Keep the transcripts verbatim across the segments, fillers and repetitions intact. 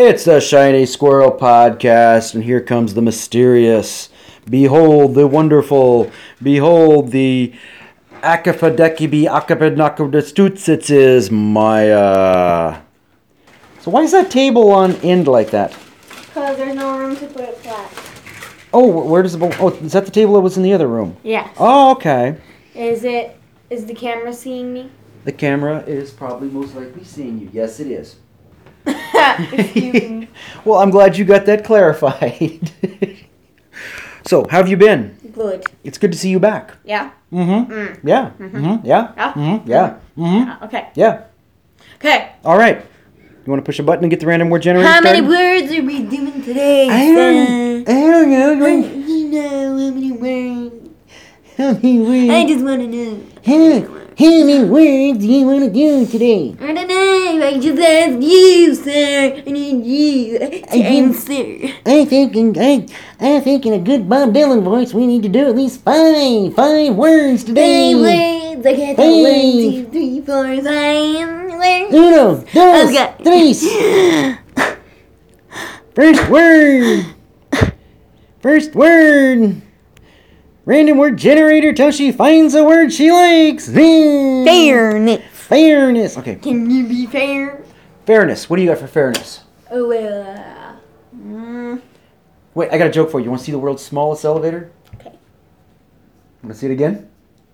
It's the Shiny Squirrel Podcast, and here comes the mysterious. Behold the wonderful. Behold the Akafadekibi Akapadnakadestutsits is Maya. So why is that table on end like that? Because there's no room to put it flat. Oh, where does it... Oh, is that the table that was in the other room? Yes. Oh, okay. Is it... Is the camera seeing me? The camera is probably most likely seeing you. Yes, it is. Excuse me. Well, I'm glad you got that clarified. So, how have you been? Good. It's good to see you back. Yeah? Mm-hmm. Mm. Yeah. Mm-hmm. Mm-hmm. Yeah. Yeah? Mm-hmm. Yeah. Mm-hmm. Uh, okay. Yeah. Okay. All right. You want to push a button and get the random word generator How started? many words are we doing today? I don't, I don't know. You know how many words? How many words? I just want to know. How, how many words do you want to do today? I don't know. I just asked you, sir. I need you to answer. I think in, I, I think in a good Bob Dylan voice, we need to do at least five, five words today. Five words. I got that one, two, three, four, five words. Uno, dos, Okay. tres. First word. First word. Random word generator till she finds a word she likes. Fairness. Fairness. Okay. Can you be fair? Fairness. What do you got for fairness? Oh, well, uh, mm, Wait, I got a joke for you. You want to see the world's smallest elevator? okay. Want to see it again?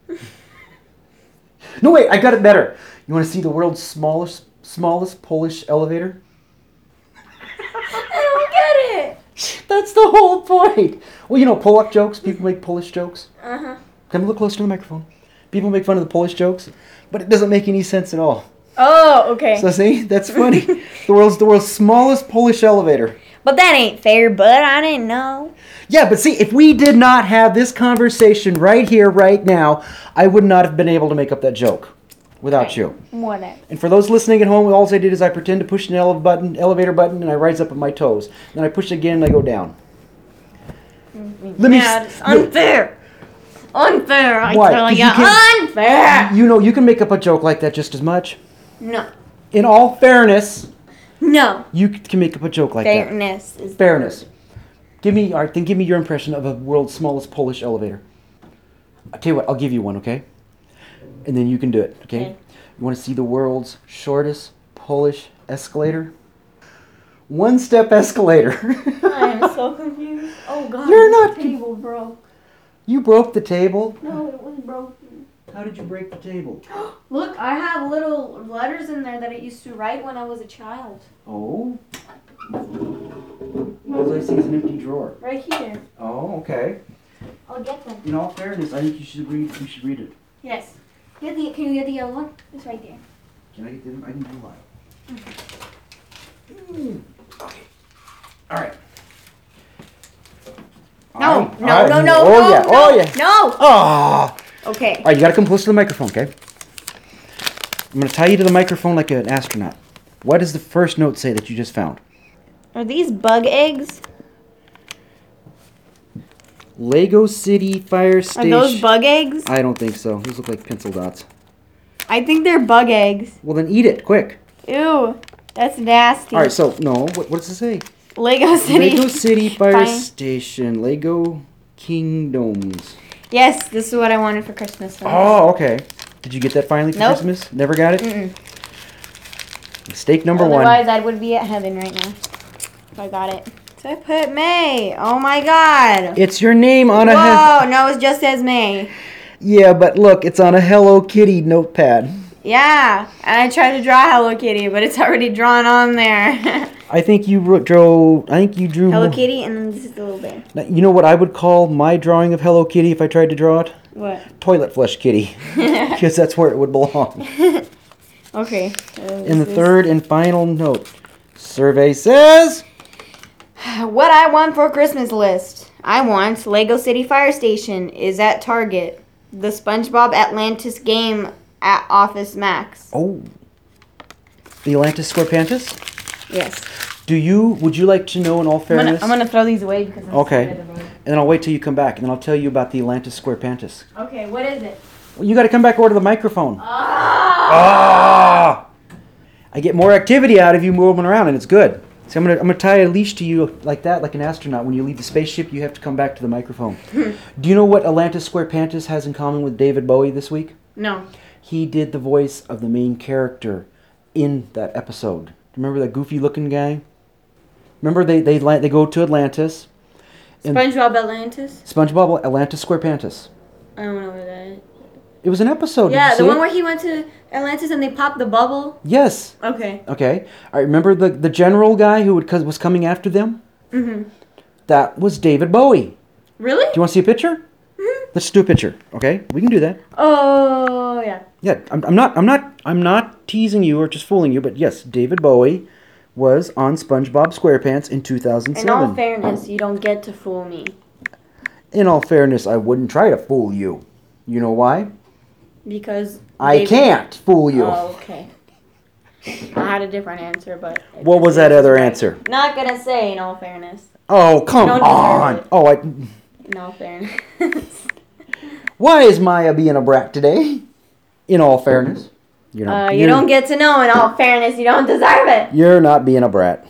No, wait. I got it better. You want to see the world's smallest, smallest Polish elevator? I don't get it. That's the whole point. Well, you know, Polak jokes. People make Polish jokes. Uh-huh. Come a little closer to the microphone. People make fun of the Polish jokes, but it doesn't make any sense at all. Oh, okay. So see, that's funny. the world's the world's smallest Polish elevator. But that ain't fair, but I didn't know. Yeah, but see, if we did not have this conversation right here, right now, I would not have been able to make up that joke without Okay. you. Whatever. And for those listening at home, all I did is I pretend to push an ele- button, elevator button, and I rise up on my toes. Then I push it again, and I go down. Let me Yeah, s- it's unfair. Unfair, I Why? tell 'Cause ya. you can't- Unfair. You know, you can make up a joke like that just as much. No. In all fairness, No. you c- can make up a joke like that. Fairness is Fairness. Give me, all right, then give me your impression of a world's smallest Polish elevator. I'll tell you what, I'll give you one, okay? And then you can do it, okay? Okay. You want to see the world's shortest Polish escalator? One-step escalator. I am so confused. Oh God. You're the not table broke. You broke the table? No, it was broken. How did you break the table? Look, I have little letters in there that it used to write when I was a child. Oh. All I see is an empty drawer. Right here. Oh, okay. I'll get them. In all fairness, I think you should read. You should read it. Yes. Get the, can you get the yellow one? It's right there. Can I get the? I can do one. Okay. All right. No, All right. no, All right. no, no, Oh no, yeah. no, Oh yeah. no. Ah. Okay. All right. You gotta come close to the microphone, okay? I'm gonna tie you to the microphone like an astronaut. What does the first note say that you just found? Are these bug eggs? Lego City Fire Are Station. those bug eggs? I don't think so. Those look like pencil dots. I think they're bug eggs. Well, then eat it quick. Ew, that's nasty. All right. So no. What, what does it say? Lego City. Lego City Fire Fine. Station. Lego Kingdoms. Yes, this is what I wanted for Christmas. Oh, okay. Did you get that finally for Nope. Christmas? Never got it? Mm-mm. Mistake number Otherwise, one. I would be at heaven right now if I got it. So I put May. Oh my God. It's your name on a... Whoa, no, it just says May. Yeah, but look, it's on a Hello Kitty notepad. Yeah, and I tried to draw Hello Kitty, but it's already drawn on there. I think you wrote, drew... I think you drew... Hello more- Kitty, and then this is the little bear. Now, you know what I would call my drawing of Hello Kitty if I tried to draw it? What? Toilet flush kitty. Because that's where it would belong. Okay. In the third and final note, survey says... What I want for Christmas list. I want Lego City Fire Station is at Target. The SpongeBob Atlantis game at Office Max. Oh. The Atlantis Scorpantis? Yes. Do you, would you like to know in all I'm gonna, fairness? I'm gonna throw these away because I'm Okay. scared of them. And then I'll wait till you come back, and then I'll tell you about the Atlantis Squarepantis. Okay, what is it? Well, you got to come back over to the microphone. Ah! Ah! I get more activity out of you moving around, and it's good. See, I'm gonna I'm gonna tie a leash to you like that, like an astronaut. When you leave the spaceship, you have to come back to the microphone. Do you know what Atlantis Square Pantis has in common with David Bowie this week? No. He did the voice of the main character in that episode. Remember that goofy-looking guy? Remember they they they go to Atlantis. and SpongeBob Atlantis? SpongeBob Atlantis Square Pantis. I don't know what that is. It was an episode. Did Yeah, you the see one it? where he went to Atlantis and they popped the bubble. Yes. Okay. Okay. I remember the the general guy who would, cause was coming after them. Mm-hmm. That was David Bowie. Really? Do you want to see a picture? Mm-hmm. Let's do a picture. Okay, we can do that. Oh, yeah. Yeah, I'm, I'm not I'm not I'm not teasing you or just fooling you, but yes, David Bowie was on SpongeBob SquarePants in two thousand seven. In all fairness, you don't get to fool me. In all fairness, I wouldn't try to fool you. You know why? Because I David- can't fool you. Oh, okay. I had a different answer, but... it What was just that other right. answer? Not gonna say, in all fairness. Oh, come You don't deserve on. it. Oh, I, In all fairness. why is Maya being a brat today? In all fairness. You're not, uh, you you're- don't get to know, in all fairness, you don't deserve it. You're not being a brat.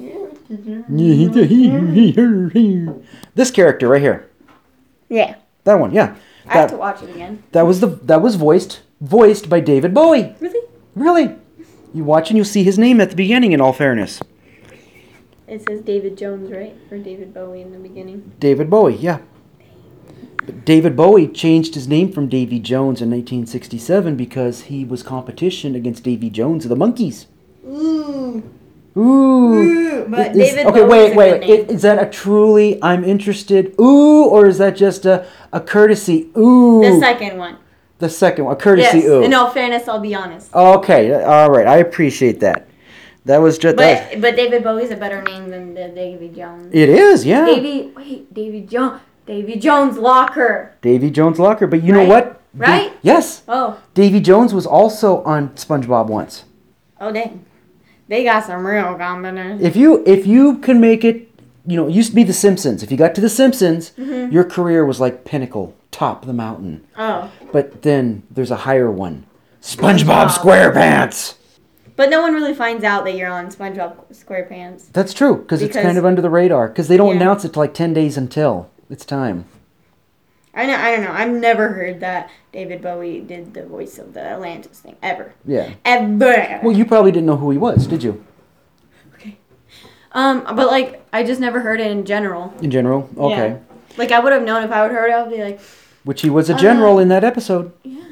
This character right here. Yeah. That one, yeah. I have That, to watch it again. that was the that was voiced voiced by David Bowie. Really? Really? You watch and you'll see his name at the beginning, in all fairness. It says David Jones, right? Or David Bowie in the beginning. David Bowie, yeah. But David Bowie changed his name from Davy Jones in nineteen sixty-seven because he was competition against Davy Jones of the Monkees. Ooh. Ooh. But Is- David okay, Bowie's wait, a wait, good wait. name. Is that a truly I'm interested ooh, or is that just a, a courtesy ooh? The second one. The second one, a courtesy Yes. ooh. In all fairness, I'll be honest. Okay, all right. I appreciate that. That was just that. But but David Bowie's a better name than the Davy Jones. It is, yeah. Davy, wait, Davy Jones, Davy Jones Locker. Davy Jones Locker, but you know Right? what? Right? Da- yes. Oh, Davy Jones was also on SpongeBob once. oh dang, they got some real combination. If you if you can make it, you know, it used to be The Simpsons. If you got to The Simpsons, Mm-hmm. your career was like pinnacle, top of the mountain. Oh, But then there's a higher one, SpongeBob SquarePants. but no one really finds out that you're on SpongeBob SquarePants. That's true because it's Because- kind of under the radar because they don't Yeah. announce it till like ten days until it's time. I know, I don't know. I've never heard that David Bowie did the voice of the Atlantis thing ever, Yeah. ever. Well, you probably didn't know who he was, did you? Okay. Um, but like, I just never heard it in general. In general, okay. Yeah. Like, I would have known if I would heard it. I'd be like, Which he was a general in that episode.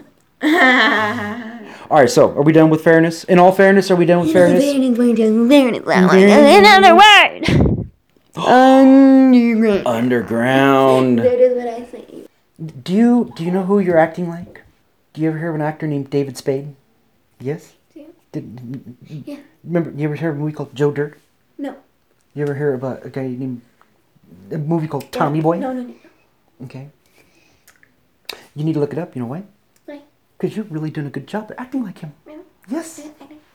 yeah. All right, so are we done with fairness? In all fairness, are we done with fairness? Another word. Underground. Underground. That is what I say. Do you do you know who you're acting like? Do you ever hear of an actor named David Spade? Yes. Yeah. Did, Yeah. Remember, you ever hear of a movie called Joe Dirt? No. You ever hear about a guy named a movie called Tommy Boy? No, no, no. Okay. You need to look it up. You know why? Why? Because you're really doing a good job at acting like him. Really? Yes.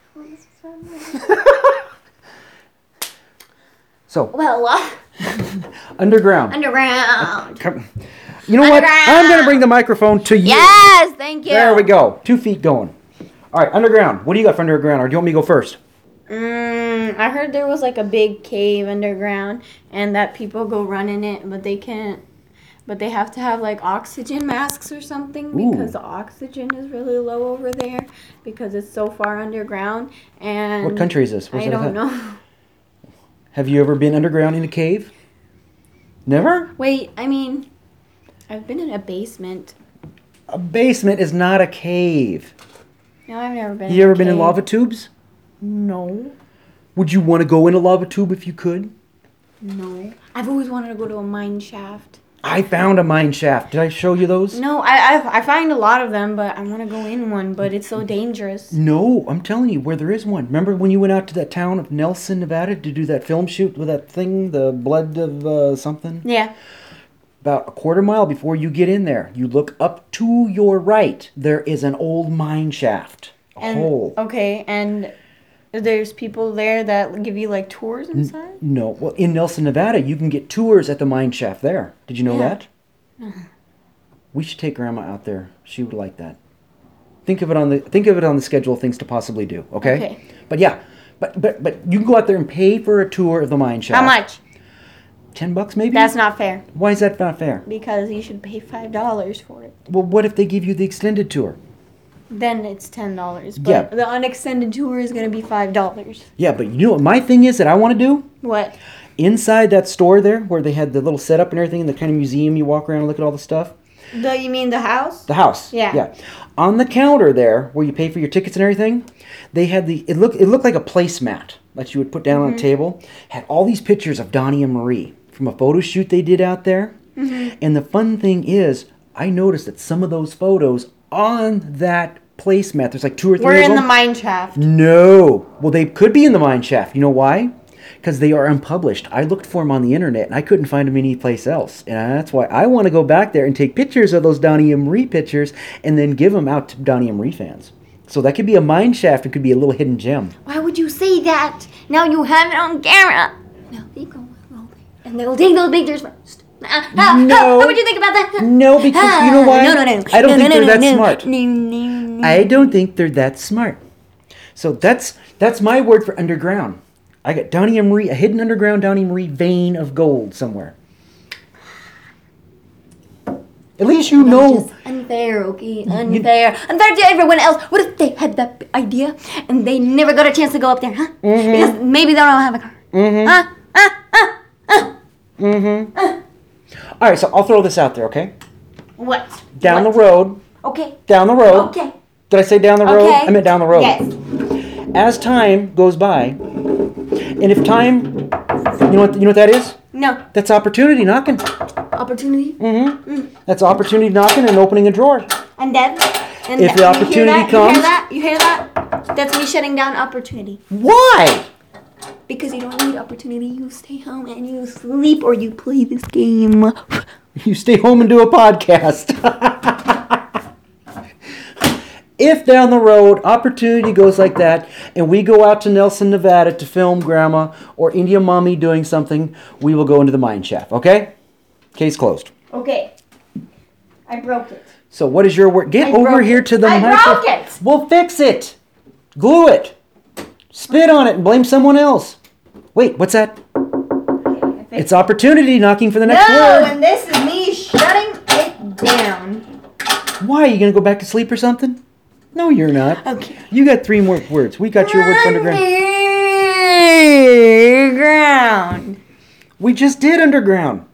So, Well, uh, underground. underground. Come- You know what? Underground. I'm going to bring the microphone to you. Yes, thank you. There we go. Two feet going. All right, underground. What do you got for underground? Or do you want me to go first? Mm, I heard there was like a big cave underground, and that people go run in it, but they can't. But they have to have like oxygen masks or something Ooh. because the oxygen is really low over there because it's so far underground. And What country is this? Where's I it don't at? know. Have you ever been underground in a cave? Never? Wait, I mean, I've been in a basement. A basement is not a cave. No, I've never been. You in ever a been in cave. lava tubes? No, Would you want to go in a lava tube if you could? no. I've always wanted to go to a mine shaft. I found a mine shaft. Did I show you those? No, I I, I find a lot of them, but I want to go in one, but it's so dangerous. No, I'm telling you where there is one. Remember when you went out to that town of Nelson, Nevada to do that film shoot with that thing, the blood of uh, something? Yeah. About a quarter mile before you get in there, you look up to your right. There is an old mine shaft. A And hole. okay, and there's people there that give you like tours inside. No, well, in Nelson, Nevada, you can get tours at the mine shaft there. Did you know Yeah. that? We should take Grandma out there. She would like that. Think of it on the think of it on the schedule of things to possibly do. Okay. Okay. But yeah, But but but you can go out there and pay for a tour of the mine shaft. How much? Ten bucks maybe? That's not fair. Why is that not fair? Because you should pay five dollars for it. Well, what if they give you the extended tour? Then it's ten dollars. But Yeah. the unextended tour is going to be five dollars. Yeah, but you know what my thing is that I want to do? What? Inside that store there, where they had the little setup and everything, the kind of museum you walk around and look at all the stuff. The, you mean the house? The house. Yeah. Yeah. On the counter there, where you pay for your tickets and everything, they had the it looked it looked like a placemat that you would put down Mm-hmm. on a table. Had all these pictures of Donnie and Marie from a photo shoot they did out there. Mm-hmm. And the fun thing is, I noticed that some of those photos on that placemat, there's like two or three We're of in the them. mine shaft. No. Well, they could be in the mine shaft. You know why? Because they are unpublished. I looked for them on the internet, and I couldn't find them anyplace else. And that's why I want to go back there and take pictures of those Donnie and Marie pictures and then give them out to Donnie and Marie fans. So that could be a mine shaft. It could be a little hidden gem. Why would you say that? Now you have it on camera. No, they go and they'll take those pictures first. Ah, ah, No. ah, what would you think about that? No, because you know why? No, no, no. I don't no, think no, they're no, that no, smart. No, no, no. I don't think they're that smart. So that's that's my word for underground. I got Donnie and Marie, a hidden underground Donnie and Marie vein of gold somewhere. At least you know. Just unfair, okay? Unfair. Unfair to everyone else. What if they had that idea and they never got a chance to go up there, huh? Mm-hmm. Because maybe they don't have a car. Mm-hmm. Huh? Ah, ah, ah. Mm-hmm. All right, so I'll throw this out there, okay? What? Down What? the road. Okay. Down the road. Okay. Did I say down the road? Okay. I meant down the road. Yes. As time goes by, and if time, you know what you know what that is? No. That's opportunity knocking. Opportunity. Mm-hmm. Mm. That's opportunity knocking and opening a drawer. And then. And If that- the you hear opportunity that? comes- You hear that? You hear that? That's me shutting down opportunity. Why? Because you don't need opportunity. You stay home and you sleep or you play this game. You stay home and do a podcast. If down the road opportunity goes like that and we go out to Nelson, Nevada to film Grandma or India Mommy doing something, we will go into the mine shaft, okay? Case closed. Okay. I broke it. So what is your word? Get I over broke here it. to the I microphone. broke it. We'll fix it. Glue it. Spit on it and blame someone else. Wait, what's that? Okay, I It's opportunity knocking for the next No, word. and this is me shutting it down. Why? Are you going to go back to sleep or something? No, you're not. Okay. You got three more words. We got your word for underground. Underground. We just did underground.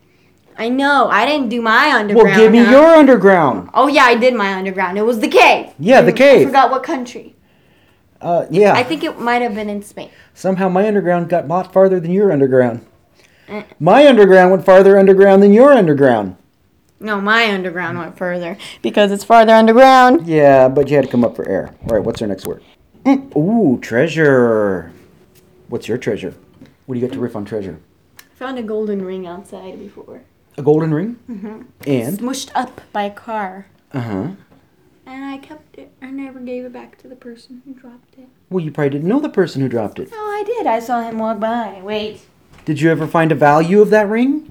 I know. I didn't do my underground. Well, give me huh? your underground. Oh yeah, I did my underground. It was the cave. Yeah, the I cave. forgot what country. Uh, yeah. I think it might have been in Spain. Somehow my underground got a lot farther than your underground. Eh. My underground went farther underground than your underground. No, my underground went further because it's farther underground. Yeah, but you had to come up for air. All right, what's our next word? Mm. Ooh, treasure. What's your treasure? What do you got to riff on treasure? I found a golden ring outside before. A golden ring? Mm-hmm. And? Smushed up by a car. Uh-huh. And I kept it. I never gave it back to the person who dropped it. Well, you probably didn't know the person who dropped it. Oh, I did. I saw him walk by. Wait. Did you ever find a value of that ring?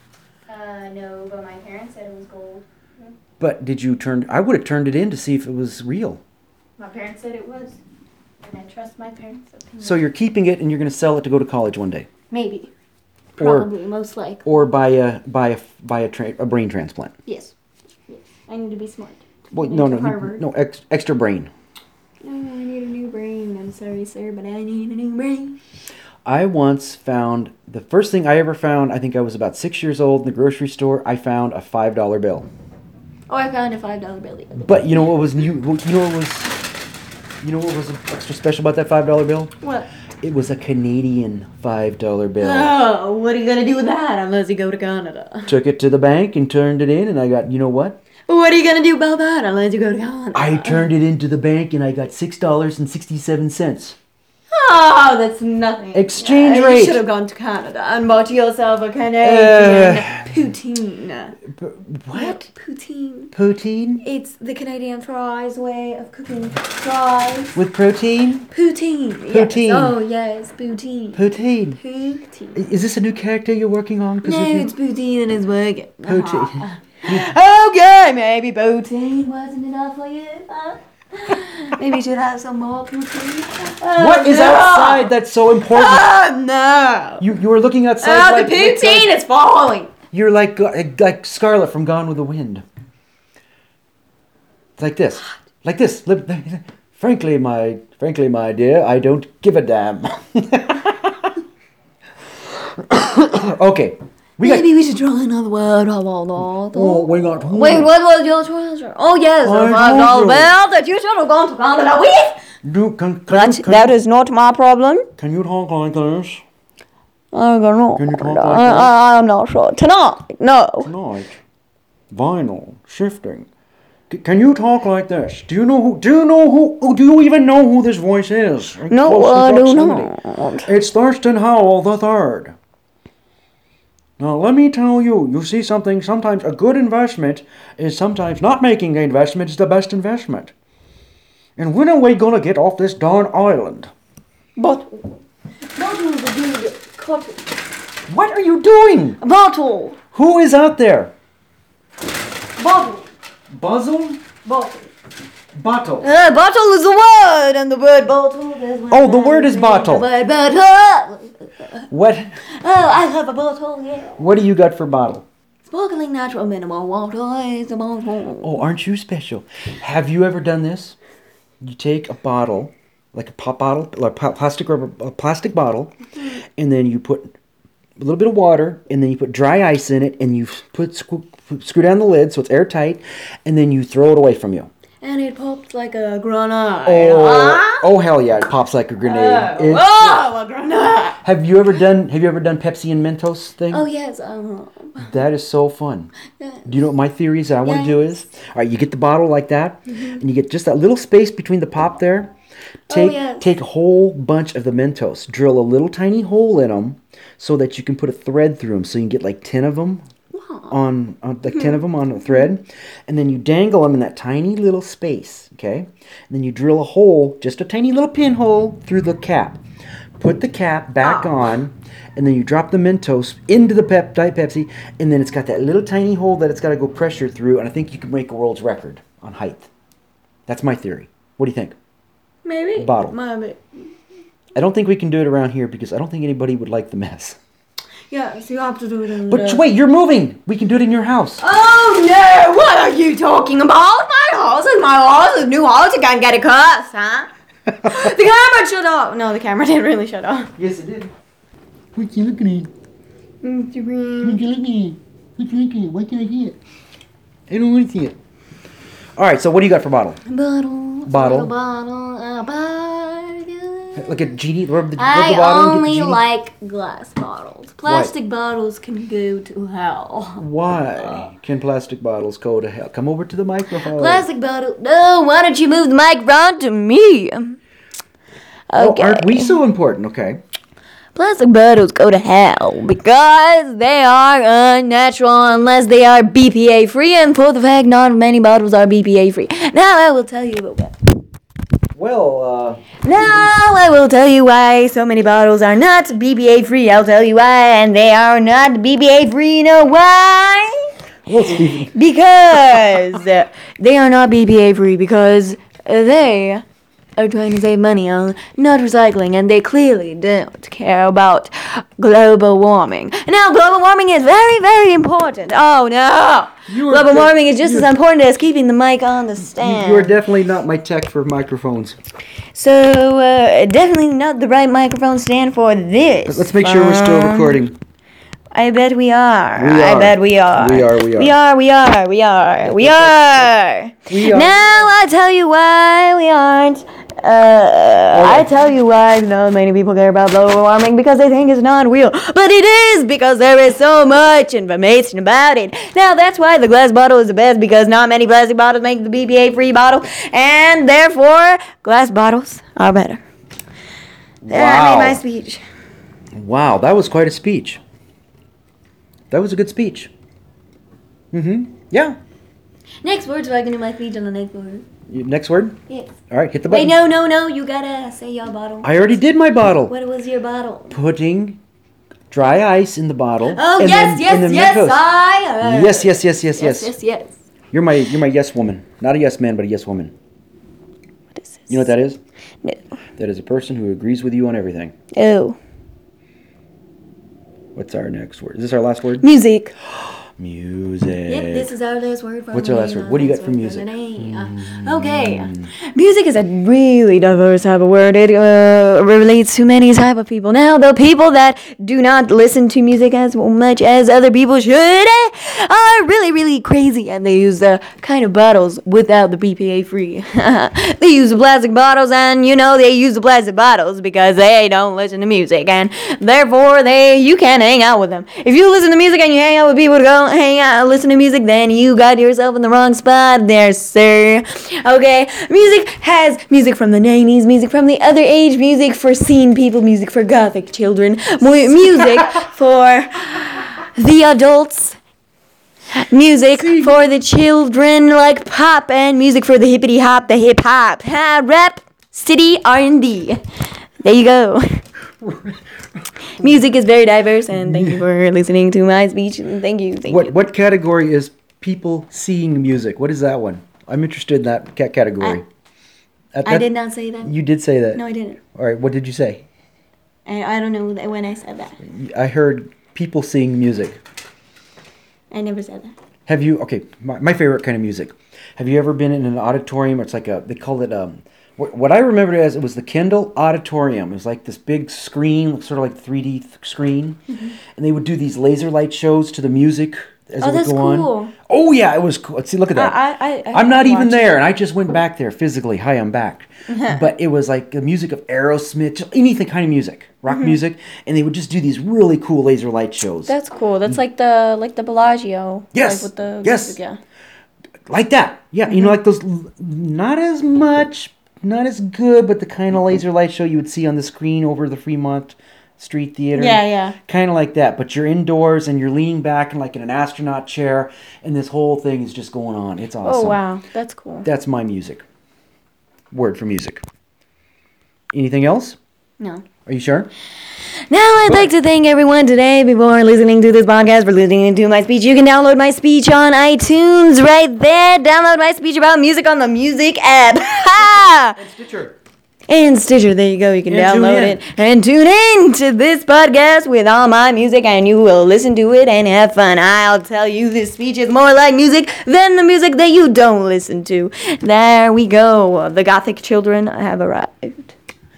Uh, no, but my parents said it was gold. But did you turn... I would have turned it in to see if it was real. My parents said it was. And I trust my parents' opinion. So you're keeping it and you're going to sell it to go to college one day. Maybe. Or- Probably, most likely. Or buy a buy a buy a, tra- a brain transplant. Yes. Yes. I need to be smart. Well, Need no, to no, Harvard. no, ex- extra brain. No, I need a new brain. I'm sorry, sir, but I need a new brain. I once found the first thing I ever found. I think I was about six years old in the grocery store. I found a five dollar bill. Oh, I found a five dollar bill. the other day. But you know what was new? You know what was? You know what was extra special about that five dollar bill? What? It was a Canadian five dollar bill. Oh, what are you gonna do with that unless you go to Canada? Took it to the bank and turned it in, and I got, you know what? What are you gonna do about that unless you go to Canada? I turned it into the bank and I got six dollars and sixty-seven cents. Oh, that's nothing. Exchange Yeah, rate. You should have gone to Canada and bought yourself a Canadian Uh, poutine. What? Poutine. Poutine? It's the Canadian fries way of cooking fries. With protein? Poutine. Yes. Poutine. Oh, yes, poutine. Poutine. Poutine. Is this a new character you're working on? 'Cause No, if you- it's poutine and it's working. Poutine. Okay, maybe poutine wasn't enough for you, huh? Maybe you should have some more poutine. What is outside that's so important? Oh, no. You you were looking outside Oh, like... the poutine is falling. You're like uh, like Scarlet from Gone with the Wind. Like this. Like this. Frankly, my frankly, my dear, I don't give a damn. Okay. We Maybe got, we should try another word. Oh, we got. Wait, what was your treasure? Oh, yes, the five dollar bill that you should have gone to Canada with. Do, can, can But you, can, that is not my problem. Can you talk like this? I don't know. Can you talk like I, this? I, I'm not sure. Tonight, no. Tonight, vinyl shifting. C- can you talk like this? Do you know who? Do you know who? Do you even know who this voice is? No, I do not. It's Thurston Howell the Third. Now, let me tell you, you see something, sometimes a good investment is sometimes not making an investment is the best investment. And when are we going to get off this darn island? Bottle. Bottle is a good cotton. What are you doing? Bottle. Who is out there? Bottle. Buzzle? Bottle. Bottle. Uh, bottle is a word, and the word bottle is... Oh, the word is bottle. The word bottle. What? Oh, I have a bottle, yeah. What do you got for bottle? Sparkling natural mineral water is a bottle. Oh, aren't you special? Have you ever done this? You take a bottle, like a pop bottle, or a plastic rubber, a plastic bottle, mm-hmm. and then you put a little bit of water, and then you put dry ice in it, and you put screw, screw down the lid so it's airtight, and then you throw it away from you. And it pops like a grenade. Oh, huh? oh hell yeah! It pops like a grenade. Oh, oh a grenade! Have you ever done? Have you ever done Pepsi and Mentos thing? Oh yes. Uh-huh. That is so fun. Yes. Do you know what my theory is that I want yes. to do is? All right, you get the bottle like that, mm-hmm. and you get just that little space between the pop there. Take oh, yes. take a whole bunch of the Mentos, drill a little tiny hole in them, so that you can put a thread through them, so you can get like ten of them. On, on like ten of them on a thread, and then you dangle them in that tiny little space, okay? And then you drill a hole, just a tiny little pinhole through the cap. Put the cap back oh. on, and then you drop the Mentos into the pep, Diet Pepsi, and then it's got that little tiny hole that it's got to go pressure through, and I think you can make a world's record on height. That's my theory. What do you think? Maybe. Bottle. Maybe. I don't think we can do it around here because I don't think anybody would like the mess. Yes, you have to do it in But the... wait, you're moving. We can do it in your house. Oh, no. What are you talking about? My house is my house. It's a new house. You can't get a curse, huh? The camera shut off. No, the camera didn't really shut off. Yes, it did. What you looking at? Instagram. What you looking at? What you looking at? Why can't I see it? I don't want to see it. All right, so what do you got for bottle? Bottle. Bottle. Bottle. A bottle. Like a genie? Rub the, rub I the bottle only like glass bottles. Plastic Why? bottles can go to hell. Why can plastic bottles go to hell? Come over to the microphone. Plastic bottle. No, why don't you move the microphone to me? Okay. Oh, aren't we so important? Okay. Plastic bottles go to hell because they are unnatural unless they are B P A free, and for the fact not many bottles are B P A free. Now I will tell you about that. Well, uh... Now I will tell you why so many bottles are not B P A free. I'll tell you why, and they are not B P A free. You know why? Well, Stephen. Because they are not B P A free because they are trying to save money on not recycling, and they clearly don't care about global warming. Now, global warming is very, very important. Oh, no. Global de- warming is just as important as keeping the mic on the stand. You are definitely not my tech for microphones. So, uh, definitely not the right microphone stand for this. Let's make sure we're still recording. I bet we are. We are. I bet we are. We are, we are. We are, we are, we are. We are. We are. Now I'll tell you why we aren't. Uh, I tell you why not many people care about global warming, because they think it's not real. But it is, because there is so much information about it. Now that's why the glass bottle is the best, because not many plastic bottles make the B P A-free bottle, and therefore glass bottles are better. There, I made my speech. Wow, that was quite a speech. That was a good speech. Mm-hmm. Yeah. Next word, so I can do my speech on the next word. You, next word? Yes. All right, hit the button. Wait, no, no, no. You gotta say your bottle. I already did my bottle. What was your bottle? Putting dry ice in the bottle. Oh, and yes, then, yes, and yes, Mentos. I heard. Yes, yes, yes, yes, yes. Yes, yes, yes. You're my, you're my yes woman. Not a yes man, but a yes woman. You know what that is? No. That is a person who agrees with you on everything. Oh. What's our next word? Is this our last word? Music. Music. Yep, this is our last word. For What's our last word? What do you got for music? Uh, okay. Music is a really diverse type of word. It uh, relates to many type of people. Now, the people that do not listen to music as much as other people should eh, are really, really crazy. And they use the kind of bottles without the B P A free. They use the plastic bottles, and you know they use the plastic bottles because they don't listen to music. And therefore, they you can't hang out with them. If you listen to music and you hang out with people to go hang out and listen to music, then you got yourself in the wrong spot there, sir. Okay, music has music from the nineties, music from the other age, music for scene people, music for gothic children, mu- music for the adults, music for the children like pop, and music for the hippity hop, the hip hop, ha, rap, city, R and B. There you go. Music is very diverse, and thank you for listening to my speech. Thank you. Thank what you. what category is people seeing music? What is that one? I'm interested in that cat category. I, At I that- did not say that. You did say that. No, I didn't. All right. What did you say? I, I don't know when I said that. I heard people seeing music. I never said that. Have you? Okay. My, my favorite kind of music. Have you ever been in an auditorium? It's like a. They call it um. What, what I remembered it as, it was the Kendall Auditorium. It was like this big screen, sort of like three D th- screen, Mm-hmm. and they would do these laser light shows to the music as Oh, it would that's go on. cool. Oh yeah, it was cool. See, look at that. I, I, I, I'm not I even watched there, and I just went back there physically. Hi, I'm back. But it was like the music of Aerosmith, just anything kind of music, rock Mm-hmm. music, and they would just do these really cool laser light shows. That's cool. That's like the like the Bellagio. Yes, Like with the yes. music, yeah. Like that. Yeah, you Mm-hmm. know, like those, l- not as much, not as good, but the kind of laser light show you would see on the screen over the Fremont Street Theater. Yeah, yeah. Kind of like that, but you're indoors and you're leaning back in like in an astronaut chair, and this whole thing is just going on. It's awesome. Oh wow, that's cool. That's my music. Word for music. Anything else? No. Are you sure? Now I'd like to thank everyone today before listening to this podcast for listening to my speech. You can download my speech on iTunes right there. Download my speech about music on the music app. Ha! And Stitcher. And Stitcher, there you go. You can And tune download in. it and tune in to this podcast with all my music, and you will listen to it and have fun. I'll tell you, this speech is more like music than the music that you don't listen to. There we go. The Gothic children have arrived.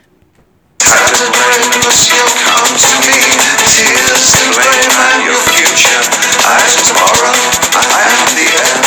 Saturdays, you'll come to me. Tears and blame and your future. I am tomorrow. I am the end.